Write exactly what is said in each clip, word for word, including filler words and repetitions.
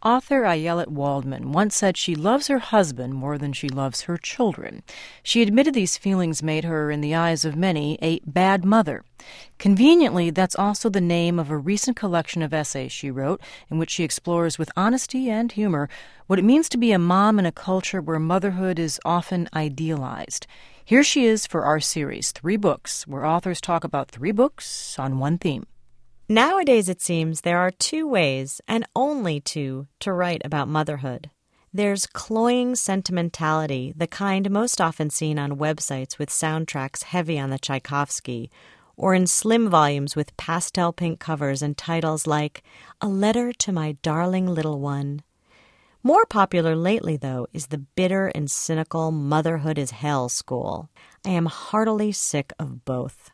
Author Ayelet Waldman once said she loves her husband more than she loves her children. She admitted these feelings made her, in the eyes of many, a bad mother. Conveniently, that's also the name of a recent collection of essays she wrote, in which she explores with honesty and humor what it means to be a mom in a culture where motherhood is often idealized. Here she is for our series, Three Books, where authors talk about three books on one theme. Nowadays, it seems, there are two ways, and only two, to write about motherhood. There's cloying sentimentality, the kind most often seen on websites with soundtracks heavy on the Tchaikovsky, or in slim volumes with pastel pink covers and titles like A Letter to My Darling Little One. More popular lately, though, is the bitter and cynical motherhood is hell school. I am heartily sick of both.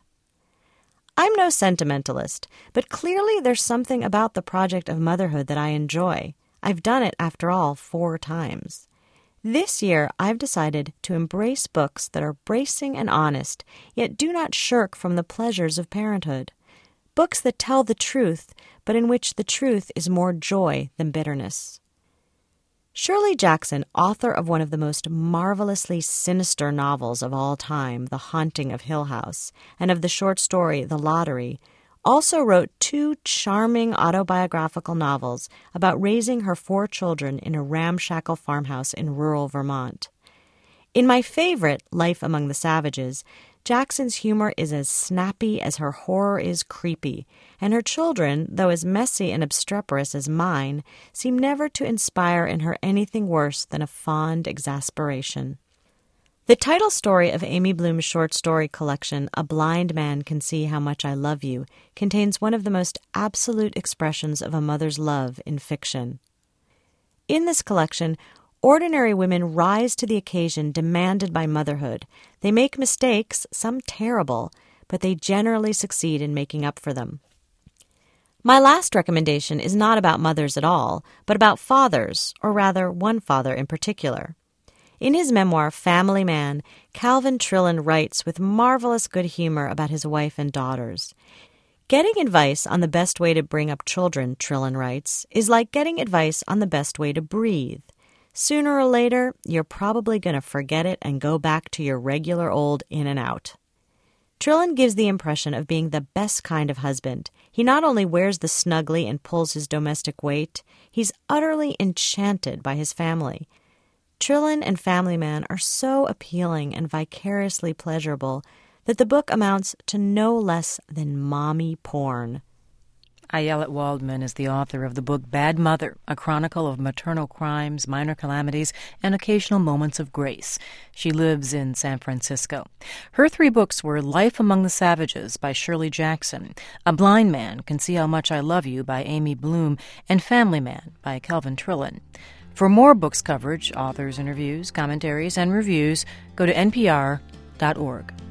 I'm no sentimentalist, but clearly there's something about the project of motherhood that I enjoy. I've done it, after all, four times. This year, I've decided to embrace books that are bracing and honest, yet do not shirk from the pleasures of parenthood. Books that tell the truth, but in which the truth is more joy than bitterness. Shirley Jackson, author of one of the most marvelously sinister novels of all time, The Haunting of Hill House, and of the short story The Lottery, also wrote two charming autobiographical novels about raising her four children in a ramshackle farmhouse in rural Vermont. In my favorite, Life Among the Savages, Jackson's humor is as snappy as her horror is creepy, and her children, though as messy and obstreperous as mine, seem never to inspire in her anything worse than a fond exasperation. The title story of Amy Bloom's short story collection, A Blind Man Can See How Much I Love You, contains one of the most absolute expressions of a mother's love in fiction. In this collection, ordinary women rise to the occasion demanded by motherhood. They make mistakes, some terrible, but they generally succeed in making up for them. My last recommendation is not about mothers at all, but about fathers, or rather one father in particular. In his memoir, Family Man, Calvin Trillin writes with marvelous good humor about his wife and daughters. Getting advice on the best way to bring up children, Trillin writes, is like getting advice on the best way to breathe. Sooner or later, you're probably going to forget it and go back to your regular old in and out. Trillin gives the impression of being the best kind of husband. He not only wears the snuggly and pulls his domestic weight, he's utterly enchanted by his family. Trillin and Family Man are so appealing and vicariously pleasurable that the book amounts to no less than mommy porn. Ayelet Waldman is the author of the book Bad Mother, a chronicle of maternal crimes, minor calamities, and occasional moments of grace. She lives in San Francisco. Her three books were Life Among the Savages by Shirley Jackson, A Blind Man Can See How Much I Love You by Amy Bloom, and Family Man by Calvin Trillin. For more books coverage, authors' interviews, commentaries, and reviews, go to N P R dot org.